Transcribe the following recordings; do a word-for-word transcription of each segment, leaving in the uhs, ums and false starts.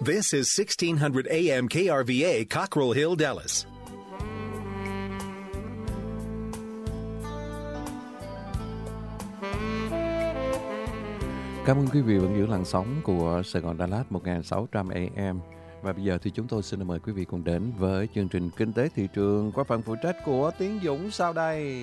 This is sixteen hundred A M K R V A, Cockrell Hill, Dallas. Cảm ơn quý vị vẫn giữ làn sóng của Sài Gòn Đà Lạt một nghìn sáu trăm A M. Và bây giờ thì chúng tôi xin mời quý vị cùng đến với chương trình Kinh tế thị trường qua phần phụ trách của Tiến Dũng sau đây.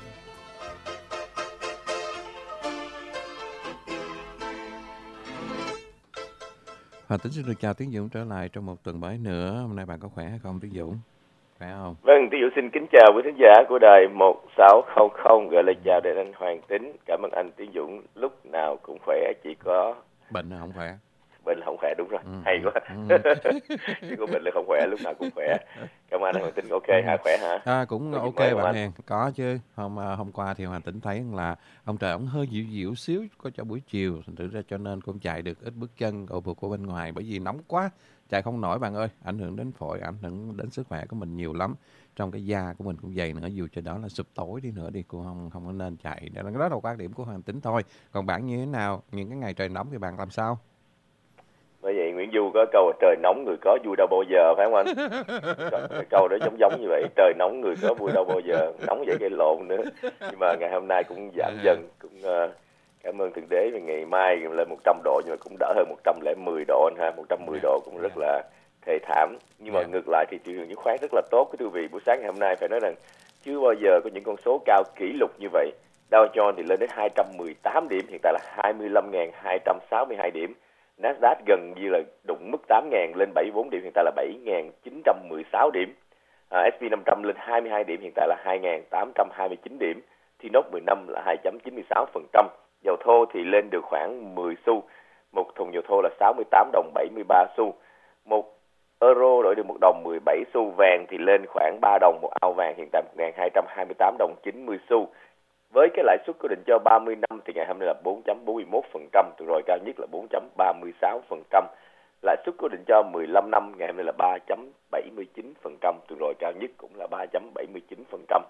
Và Tính xin được chào Tiến Dũng trở lại trong một tuần mới nữa. Hôm nay bạn có khỏe hay không Tiến Dũng? Khỏe không? Vâng, Tiến Dũng xin kính chào quý khán giả của đài một sáu không không, gửi lời chào đến anh Hoàng Tính. Cảm ơn anh Tiến Dũng, lúc nào cũng khỏe, chỉ có bệnh là không khỏe. Bệnh là không khỏe, đúng rồi, ừ, hay quá. Ừ. Chỉ có bệnh là không khỏe, lúc nào cũng khỏe. Cảm ơn anh Hoàng Tính, ok hả, khỏe hả? À, cũng Tôi ok bạn Hèn, có chứ. Hôm hôm qua thì Hoàng Tính thấy là ông trời ông hơi dịu dịu xíu có cho buổi chiều, thành thử ra cho nên cũng chạy được ít bước chân ồ buộc của bên ngoài, bởi vì nóng quá, chạy không nổi bạn ơi, ảnh hưởng đến phổi, ảnh hưởng đến sức khỏe của mình nhiều lắm. Trong cái da của mình cũng dày nữa, dù cho đó là sụp tối đi nữa đi cũng không không có nên chạy. Đó là đó quan điểm của Hoàng Tính thôi. Còn bạn như thế nào? Những cái ngày trời nóng thì bạn làm sao? Bởi vậy Nguyễn Du có câu trời nóng người có vui đâu bao giờ, phải không anh? Cái câu đó giống giống như vậy, trời nóng người có vui đâu bao giờ, nóng vậy gây lộn nữa. Nhưng mà ngày hôm nay cũng giảm dần, cũng uh, cảm ơn Thượng Đế, vì ngày mai lên một trăm độ nhưng mà cũng đỡ hơn một trăm lẻ mười độ anh ha, một trăm mười độ cũng rất là thê thảm. Nhưng mà ngược lại thì thị trường chứng khoán rất là tốt cái quý vị. Buổi sáng ngày hôm nay phải nói rằng chưa bao giờ có những con số cao kỷ lục như vậy. Dow Jones thì lên đến hai trăm mười tám điểm, hiện tại là hai mươi lăm nghìn hai trăm sáu mươi hai điểm. Nasdaq gần như là đụng mức tám nghìn, lên bảy mươi bốn điểm, hiện tại là bảy nghìn chín trăm mười sáu điểm. À, ét pê năm trăm lên hai mươi hai điểm, hiện tại là hai nghìn tám trăm hai mươi chín điểm. T N O P mười lăm là hai phẩy chín mươi sáu phần trăm. Dầu thô thì lên được khoảng mười xu. Một thùng dầu thô là sáu mươi tám đồng bảy mươi ba xu. Một euro đổi được một đồng mười bảy xu. Vàng thì lên khoảng ba đồng một ao vàng, hiện tại một nghìn hai trăm hai mươi tám đồng chín mươi xu. Với cái lãi suất cố định cho ba mươi năm thì ngày hôm nay là bốn phẩy bốn mươi mốt phần trăm, tuần rồi cao nhất là bốn phẩy ba mươi sáu phần trăm. Lãi suất cố định cho mười lăm năm ngày hôm nay là ba phẩy bảy mươi chín phần trăm, tuần rồi cao nhất cũng là ba phẩy bảy mươi chín phần trăm.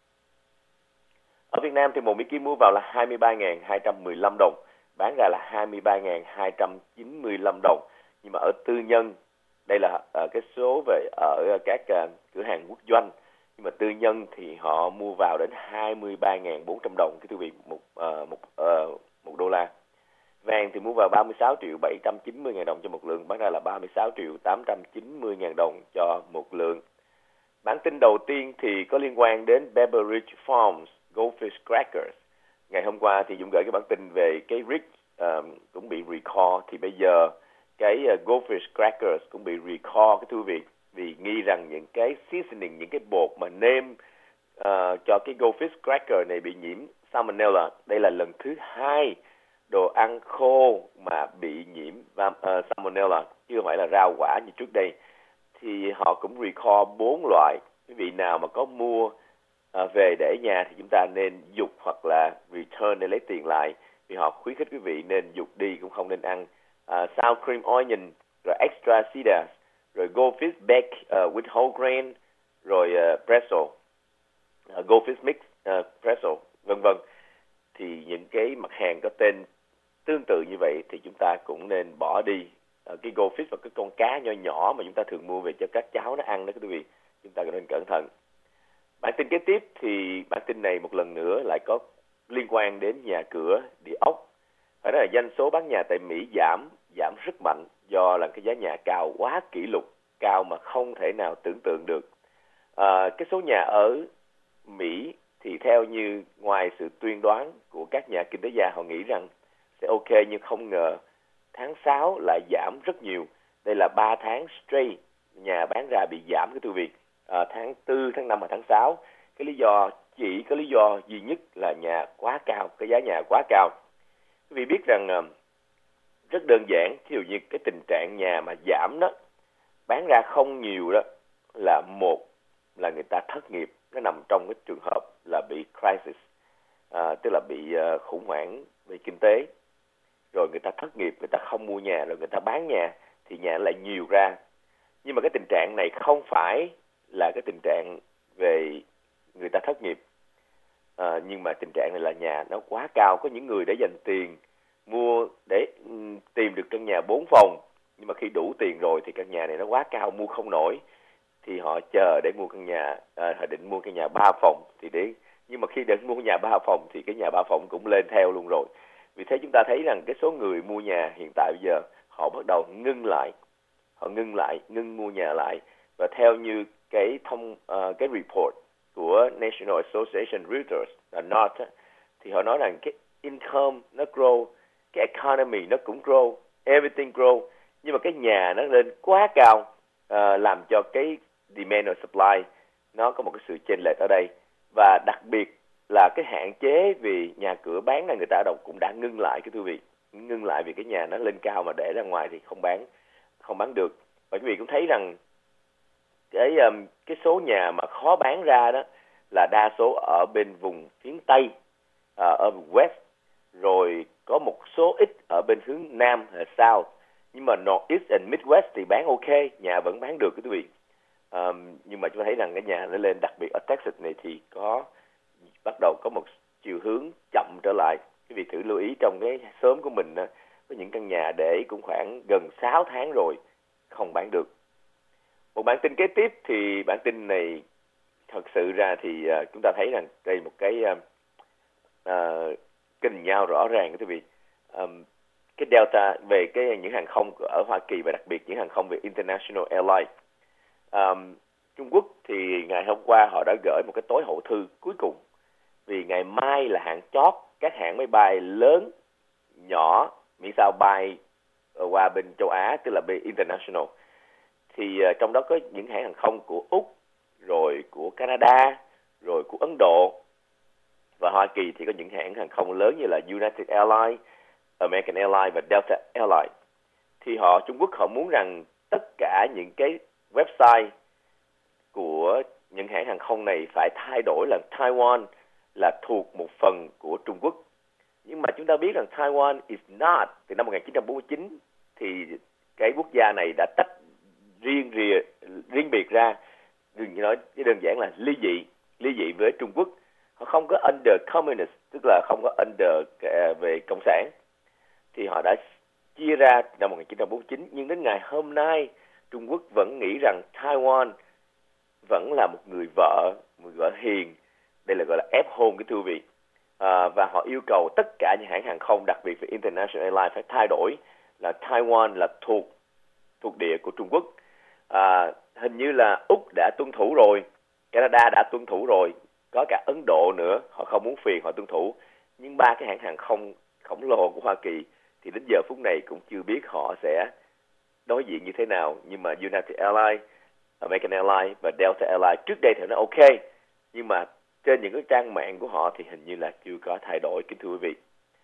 Ở Việt Nam thì một Mỹ Kim mua vào là hai mươi ba nghìn hai trăm mười lăm đồng, bán ra là hai mươi ba nghìn hai trăm chín mươi lăm đồng. Nhưng mà ở tư nhân, đây là uh, cái số về ở các uh, cửa hàng quốc doanh. Nhưng mà tư nhân thì họ mua vào đến hai mươi ba nghìn bốn trăm đồng, cái quý vị, một, uh, một, uh, một đô la. Vàng thì mua vào ba mươi sáu triệu bảy trăm chín mươi ngàn đồng cho một lượng, bán ra là ba mươi sáu triệu tám trăm chín mươi ngàn đồng cho một lượng. Bản tin đầu tiên thì có liên quan đến Beveridge Farms Goldfish Crackers. Ngày hôm qua thì Dũng gửi cái bản tin về cái rig uh, cũng bị recall, thì bây giờ cái uh, Goldfish Crackers cũng bị recall cái quý vị, vì nghi rằng những cái seasoning, những cái bột mà nêm uh, cho cái Goldfish Cracker này bị nhiễm Salmonella. Đây là lần thứ hai đồ ăn khô mà bị nhiễm uh, Salmonella, chứ không phải là rau quả như trước đây. Thì họ cũng recall bốn loại. Quý vị nào mà có mua uh, về để nhà thì chúng ta nên dục hoặc là return để lấy tiền lại, vì họ khuyến khích quý vị nên dục đi, cũng không nên ăn uh, sour cream onion, rồi extra cider, rồi Goldfish baked uh, with whole grain, rồi uh, pretzel, uh, Goldfish mix uh, pretzel, vân vân. Thì những cái mặt hàng có tên tương tự như vậy thì chúng ta cũng nên bỏ đi. Uh, cái Goldfish và cái con cá nhỏ nhỏ mà chúng ta thường mua về cho các cháu nó ăn đó quý vị, chúng ta nên cẩn thận. Bản tin kế tiếp thì bản tin này một lần nữa lại có liên quan đến nhà cửa, địa ốc. Phải nói là doanh số bán nhà tại Mỹ giảm, giảm rất mạnh do là cái giá nhà cao quá kỷ lục, cao mà không thể nào tưởng tượng được. À, cái số nhà ở Mỹ thì theo như ngoài sự tuyên đoán của các nhà kinh tế gia, họ nghĩ rằng sẽ ok, nhưng không ngờ tháng sáu lại giảm rất nhiều. Đây là ba tháng straight nhà bán ra bị giảm cái thưa vị. À, tháng tư, tháng năm và tháng sáu. Cái lý do chỉ có lý do duy nhất là nhà quá cao, cái giá nhà quá cao. Quý vị biết rằng rất đơn giản, ví dụ như cái tình trạng nhà mà giảm đó, bán ra không nhiều đó, là một là người ta thất nghiệp, nó nằm trong cái trường hợp là bị crisis, à, tức là bị uh, khủng hoảng về kinh tế. Rồi người ta thất nghiệp, người ta không mua nhà, rồi người ta bán nhà thì nhà lại nhiều ra. Nhưng mà cái tình trạng này không phải là cái tình trạng về người ta thất nghiệp, à, nhưng mà tình trạng này là nhà nó quá cao. Có những người đã dành tiền mua để um, tìm được căn nhà bốn phòng, nhưng mà khi đủ tiền rồi thì căn nhà này nó quá cao mua không nổi, thì họ chờ để mua căn nhà, à, họ định mua căn nhà ba phòng, thì để nhưng mà khi định mua nhà ba phòng thì cái nhà ba phòng cũng lên theo luôn rồi. Vì thế chúng ta thấy rằng cái số người mua nhà hiện tại bây giờ họ bắt đầu ngưng lại, họ ngưng lại, ngưng mua nhà lại. Và theo như cái thông uh, cái report của National Association Realtors là N A R T thì họ nói rằng cái income nó grow, cái economy nó cũng grow, everything grow, nhưng mà cái nhà nó lên quá cao, uh, làm cho cái demand và supply nó có một cái sự chênh lệch ở đây. Và đặc biệt là cái hạn chế vì nhà cửa bán là người ta đâu cũng đã ngưng lại, cái thưa quý vị, ngưng lại vì cái nhà nó lên cao mà để ra ngoài thì không bán không bán được. Và quý vị cũng thấy rằng cái um, cái số nhà mà khó bán ra đó là đa số ở bên vùng phía Tây, uh, ở vùng West, rồi có một số ít ở bên hướng Nam hay South, nhưng mà North East and Midwest thì bán ok, nhà vẫn bán được, quý vị. Um, nhưng mà chúng ta thấy rằng cái nhà nó lên, đặc biệt ở Texas này thì có bắt đầu có một chiều hướng chậm trở lại. Quý vị thử lưu ý trong cái xóm của mình đó, có những căn nhà để cũng khoảng gần sáu tháng rồi không bán được. Một bản tin kế tiếp thì bản tin này thật sự ra thì uh, chúng ta thấy rằng đây một cái uh, uh, kình nhau rõ ràng, quý vị. Um, cái Delta về cái những hàng không ở Hoa Kỳ và đặc biệt những hàng không về International Airlines. Um, Trung Quốc thì ngày hôm qua họ đã gửi một cái tối hậu thư cuối cùng, vì ngày mai là hạn chót các hãng máy bay lớn, nhỏ, miễn sao bay qua bên châu Á, tức là bên International. Thì uh, trong đó có những hãng hàng không của Úc, rồi của Canada, rồi của Ấn Độ và Hoa Kỳ thì có những hãng hàng không lớn như là United Airlines, American Airlines và Delta Airlines. Thì họ Trung Quốc họ muốn rằng tất cả những cái website của những hãng hàng không này phải thay đổi là Taiwan là thuộc một phần của Trung Quốc. Nhưng mà chúng ta biết rằng Taiwan is not, từ năm một nghìn chín trăm bốn mươi chín thì cái quốc gia này đã tách riêng rìa, riêng biệt ra, đừng nói đơn giản là ly dị, ly dị với Trung Quốc. Họ không có under communist, tức là không có under về cộng sản. Thì họ đã chia ra năm một nghìn chín trăm bốn mươi chín, nhưng đến ngày hôm nay Trung Quốc vẫn nghĩ rằng Taiwan vẫn là một người vợ, một người vợ hiền. Đây là gọi là ép hôn, cái thưa vị. À, và họ yêu cầu tất cả những hãng hàng không, đặc biệt về International Airlines phải thay đổi là Taiwan là thuộc thuộc địa của Trung Quốc. À, hình như là Úc đã tuân thủ rồi, Canada đã tuân thủ rồi, có cả Ấn Độ nữa, họ không muốn phiền, họ tuân thủ. Nhưng ba cái hãng hàng không khổng lồ của Hoa Kỳ thì đến giờ phút này cũng chưa biết họ sẽ đối diện như thế nào. Nhưng mà United Airlines, American Airlines và Delta Airlines trước đây thì nó ok, nhưng mà trên những cái trang mạng của họ thì hình như là chưa có thay đổi, kính thưa quý vị.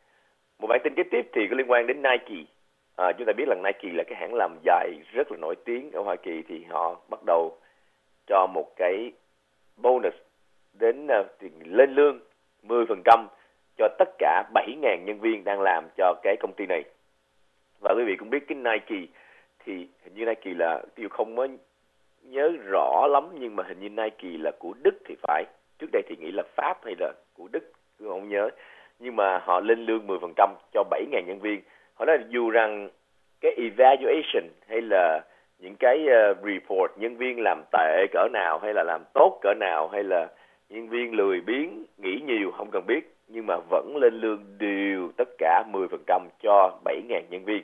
Một bản tin kế tiếp thì có liên quan đến Nike. À, chúng ta biết là Nike là cái hãng làm giày rất là nổi tiếng ở Hoa Kỳ, thì họ bắt đầu cho một cái bonus đến uh, lên lương mười phần trăm cho tất cả bảy nghìn nhân viên đang làm cho cái công ty này. Và quý vị cũng biết cái Nike thì hình như Nike là điều không có nhớ rõ lắm, nhưng mà hình như Nike là của Đức thì phải. Trước đây thì nghĩ là Pháp hay là của Đức, tôi không nhớ. Nhưng mà họ lên lương mười phần trăm cho bảy nghìn nhân viên. Họ nói dù rằng cái evaluation hay là những cái uh, report nhân viên làm tệ cỡ nào hay là làm tốt cỡ nào, hay là nhân viên lười biếng, nghỉ nhiều, không cần biết, nhưng mà vẫn lên lương đều tất cả mười phần trăm cho bảy nghìn nhân viên.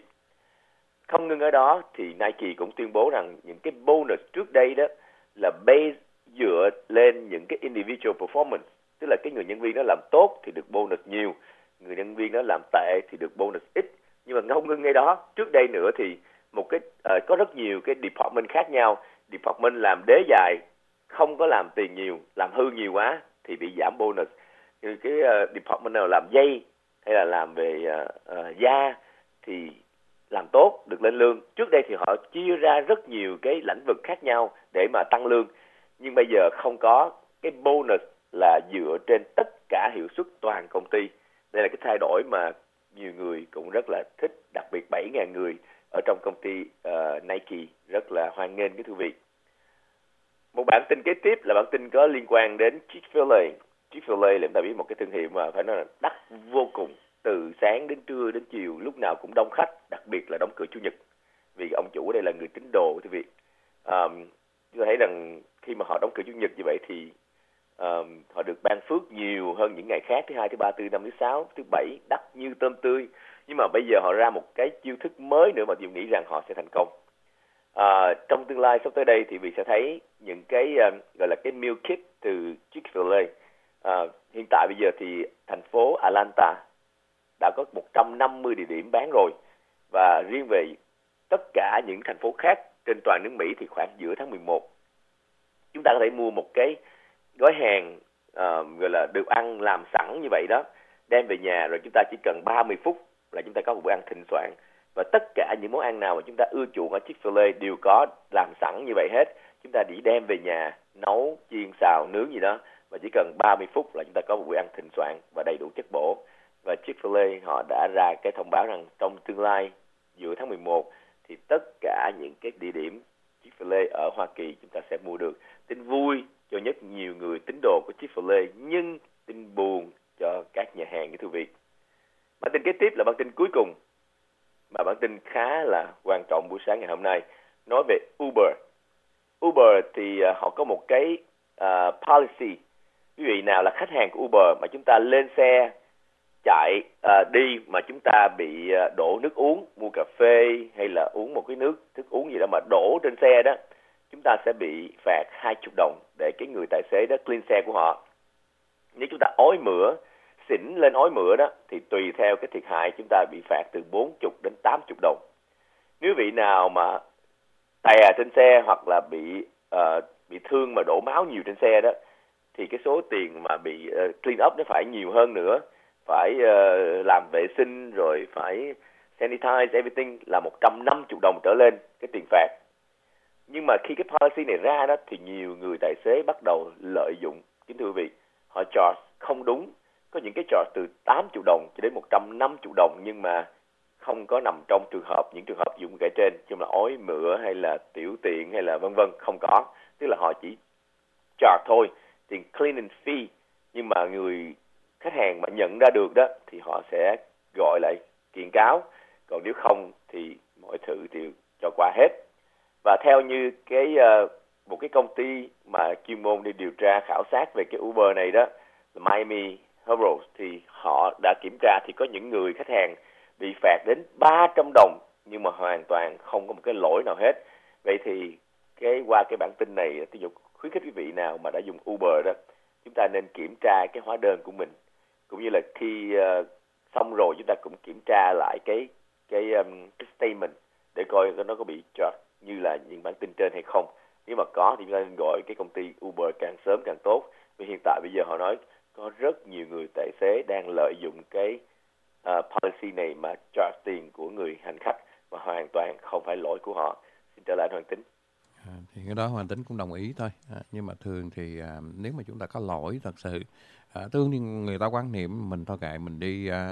Không ngừng ở đó thì Nike cũng tuyên bố rằng những cái bonus trước đây đó là based dựa lên những cái individual performance, tức là cái người nhân viên đó làm tốt thì được bonus nhiều, người nhân viên đó làm tệ thì được bonus ít. Nhưng mà không ngừng ngay đó, trước đây nữa thì một cái uh, có rất nhiều cái department khác nhau. Department làm đế dài không có làm tiền nhiều, làm hư nhiều quá thì bị giảm bonus. Như cái uh, department nào làm dây hay là làm về uh, uh, da thì làm tốt được lên lương. Trước đây thì họ chia ra rất nhiều cái lĩnh vực khác nhau để mà tăng lương, nhưng bây giờ không có cái bonus là dựa trên tất cả hiệu suất toàn công ty. Đây là cái thay đổi mà nhiều người cũng rất là thích, đặc biệt bảy nghìn người ở trong công ty uh, Nike rất là hoan nghênh cái thưa vị. Một bản tin kế tiếp là bản tin có liên quan đến Chick-fil-A. Chick-fil-A là chúng ta biết một cái thương hiệu mà phải nói là đắt vô cùng, từ sáng đến trưa đến chiều lúc nào cũng đông khách, đặc biệt là đóng cửa chủ nhật. vì ông chủ ở đây là người tín đồ quý vị. Um, chúng ta thấy rằng khi mà họ đóng cửa chủ nhật như vậy thì um, họ được ban phước nhiều hơn những ngày khác, thứ hai, thứ ba, thứ năm, thứ sáu, thứ bảy, đắt như tôm tươi. Nhưng mà bây giờ họ ra một cái chiêu thức mới nữa mà tôi nghĩ rằng họ sẽ thành công. À, trong tương lai sắp tới đây thì vì sẽ thấy những cái uh, gọi là cái meal kit từ Chick-fil-A. À, hiện tại bây giờ thì thành phố Atlanta đã có một trăm năm mươi địa điểm bán rồi, và riêng về tất cả những thành phố khác trên toàn nước Mỹ thì khoảng giữa tháng mười một chúng ta có thể mua một cái gói hàng uh, gọi là đồ ăn làm sẵn như vậy đó, đem về nhà rồi chúng ta chỉ cần ba mươi phút là chúng ta có một bữa ăn thịnh soạn. Và tất cả những món ăn nào mà chúng ta ưa chuộng ở Chick-fil-A đều có làm sẵn như vậy hết. Chúng ta chỉ đem về nhà nấu, chiên, xào, nướng gì đó, và chỉ cần ba mươi phút là chúng ta có một bữa ăn thịnh soạn và đầy đủ chất bổ. Và Chick-fil-A họ đã ra cái thông báo rằng trong tương lai giữa tháng mười một thì tất cả những cái địa điểm Chick-fil-A ở Hoa Kỳ chúng ta sẽ mua được. Tin vui cho rất nhiều người tín đồ của Chick-fil-A, nhưng tin buồn cho các nhà hàng, thưa quý vị. Bản tin kế tiếp là bản tin cuối cùng, mà bản tin khá là quan trọng buổi sáng ngày hôm nay, nói về Uber. Uber thì uh, họ có một cái uh, policy. Quý vị nào là khách hàng của Uber mà chúng ta lên xe chạy uh, đi mà chúng ta bị uh, đổ nước uống, mua cà phê hay là uống một cái nước thức uống gì đó mà đổ trên xe đó, chúng ta sẽ bị phạt hai mươi đồng để cái người tài xế đó clean xe của họ. Nếu chúng ta ói mửa, xỉn lên ói mửa đó thì tùy theo cái thiệt hại chúng ta bị phạt từ bốn mươi đến tám mươi đồng. Nếu vị nào mà tè trên xe hoặc là bị uh, bị thương mà đổ máu nhiều trên xe đó thì cái số tiền mà bị uh, clean up nó phải nhiều hơn nữa, phải uh, làm vệ sinh rồi phải sanitize everything là một trăm năm mươi đồng trở lên cái tiền phạt. Nhưng mà khi cái policy này ra đó thì nhiều người tài xế bắt đầu lợi dụng, kính thưa quý vị, họ charge không đúng. Có những cái charge từ tám mươi đồng cho đến một trăm năm mươi đồng, nhưng mà không có nằm trong trường hợp những trường hợp dụng kể trên, như là ói mửa hay là tiểu tiện hay là vân vân, không có. Tức là họ chỉ charge thôi, tiền cleaning fee, nhưng mà người khách hàng mà nhận ra được đó thì họ sẽ gọi lại kiện cáo, còn nếu không thì mọi thứ đều cho qua hết. Và theo như cái uh, một cái công ty mà chuyên môn đi điều tra khảo sát về cái Uber này đó, là Miami Herald, thì họ đã kiểm tra thì có những người khách hàng bị phạt đến ba trăm đồng nhưng mà hoàn toàn không có một cái lỗi nào hết. Vậy thì cái qua cái bản tin này, ví dụ khuyến khích quý vị nào mà đã dùng Uber đó, chúng ta nên kiểm tra cái hóa đơn của mình, cũng như là khi uh, xong rồi chúng ta cũng kiểm tra lại cái cái, um, cái statement để coi nó có bị charge như là những bản tin trên hay không. Nếu mà có thì chúng ta nên gọi cái công ty Uber càng sớm càng tốt, vì hiện tại bây giờ họ nói có rất nhiều người tài xế đang lợi dụng cái uh, policy này mà charge tiền của người hành khách mà hoàn toàn không phải lỗi của họ. Xin trở lại Hoàng Tính. À, thì cái đó Hoàng Tính cũng đồng ý thôi. À, nhưng mà thường thì à, nếu mà chúng ta có lỗi thật sự, à, thường thì người ta quan niệm mình thôi kệ, mình đi à,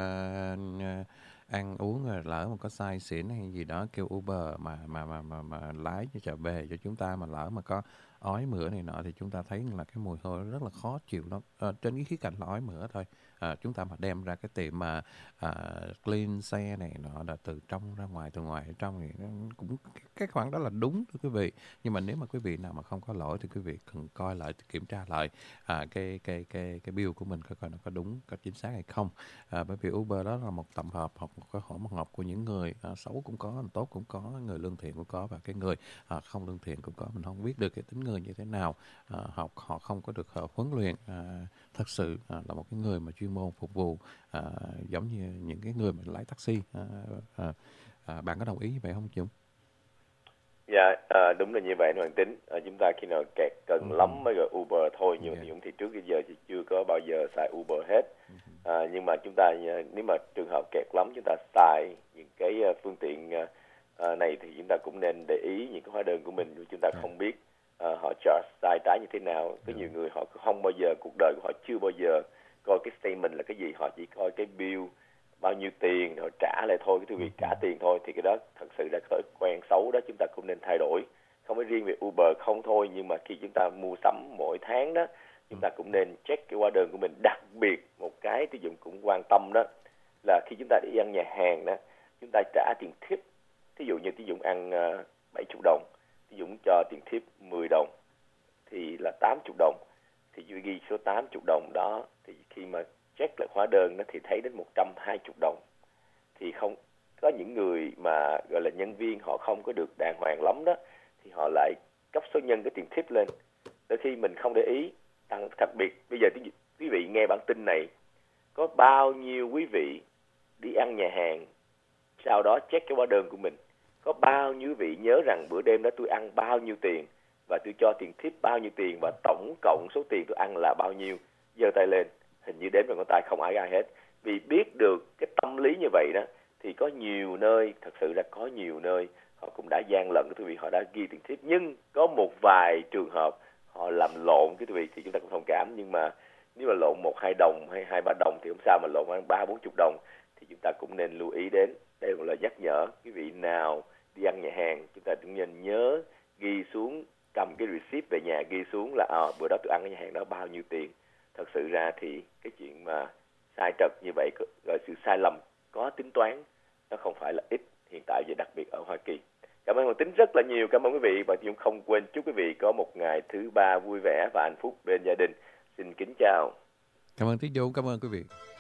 à, ăn uống rồi lỡ mà có say xỉn hay gì đó kêu Uber mà mà mà mà, mà lái cho trở về cho chúng ta, mà lỡ mà có ói mửa này nọ thì chúng ta thấy là cái mùi hôi rất là khó chịu lắm. À, trên cái khía cạnh là ói mửa thôi, à, chúng ta mà đem ra cái tiệm mà à, clean xe này nọ là từ trong ra ngoài, từ ngoài ra trong thì cũng cái khoản đó là đúng thưa quý vị. Nhưng mà nếu mà quý vị nào mà không có lỗi thì quý vị cần coi lại, kiểm tra lại à, cái cái cái cái bill của mình coi coi nó có đúng, có chính xác hay không. À, bởi vì Uber đó là một tổng hợp, hoặc một cái hỗn hợp của những người à, xấu cũng có, tốt cũng có, người lương thiện cũng có, và cái người à, không lương thiện cũng có. Mình không biết được cái tính người như thế nào, à, họ họ không có được họ huấn luyện à, thật sự à, là một cái người mà chuyên môn phục vụ à, giống như những cái người mà lái taxi. À, à, à, bạn có đồng ý vậy không Dũng? Dạ, à, đúng là như vậy Hoàng Tính. À, chúng ta khi nào kẹt cần ừ. lắm mới gọi Uber thôi, nhưng mà yeah. thì trước bây giờ thì chưa có bao giờ xài Uber hết. À, nhưng mà chúng ta nếu mà trường hợp kẹt lắm chúng ta xài những cái phương tiện uh, này thì chúng ta cũng nên để ý những cái hóa đơn của mình, chúng ta không biết uh, họ charge sai trái như thế nào. Có nhiều người họ không bao giờ, cuộc đời của họ chưa bao giờ coi cái statement là cái gì, họ chỉ coi cái bill bao nhiêu tiền rồi trả lại thôi, cái thứ việc trả tiền thôi, thì cái đó thật sự là thói quen xấu đó, chúng ta cũng nên thay đổi. Không phải riêng về Uber không thôi, nhưng mà khi chúng ta mua sắm mỗi tháng đó, chúng ta cũng nên check cái hóa đơn của mình. Đặc biệt một cái tiêu dụng cũng quan tâm đó là khi chúng ta đi ăn nhà hàng đó, chúng ta trả tiền tip. Thí dụ như Tiến Dũng ăn uh, bảy mươi đồng, Tiến Dũng cho tiền tip mười đồng thì là tám mươi đồng, thì Duy ghi số tám mươi đồng đó, thì khi mà check lại hóa đơn nó thì thấy đến một trăm hai mươi đồng. Thì không có những người mà gọi là nhân viên họ không có được đàng hoàng lắm đó, thì họ lại cấp số nhân cái tiền tip lên. Đôi khi mình không để ý, tăng đặc biệt bây giờ quý vị nghe bản tin này, có bao nhiêu quý vị đi ăn nhà hàng, sau đó check cái hóa đơn của mình, có bao nhiêu quý vị nhớ rằng bữa đêm đó tôi ăn bao nhiêu tiền và tôi cho tiền tip bao nhiêu tiền và tổng cộng số tiền tôi ăn là bao nhiêu, giơ tay lên, hình như đếm bằng ngón tay không ai ai hết. Vì biết được cái tâm lý như vậy đó, thì có nhiều nơi, thật sự là có nhiều nơi họ cũng đã gian lận, quý vị, họ đã ghi tiền tip, nhưng có một vài trường hợp họ làm lộn cái quý vị thì chúng ta cũng thông cảm. Nhưng mà nếu mà lộn một hai đồng hay hai ba đồng thì không sao, mà lộn khoảng ba bốn chục đồng thì chúng ta cũng nên lưu ý đến. Đây là lời nhắc nhở quý vị nào đi ăn nhà hàng, chúng ta cũng nên nhớ ghi xuống, cầm cái receipt về nhà ghi xuống là à, bữa đó tôi ăn ở nhà hàng đó bao nhiêu tiền. Thật sự ra thì cái chuyện mà sai trật như vậy, gọi sự sai lầm có tính toán, nó không phải là ít hiện tại và đặc biệt ở Hoa Kỳ. Cảm ơn Hoàng Tính rất là nhiều, cảm ơn quý vị, và cũng không quên chúc quý vị có một ngày thứ ba vui vẻ và hạnh phúc bên gia đình. Xin kính chào. Cảm ơn Tiến Dũng, cảm ơn quý vị.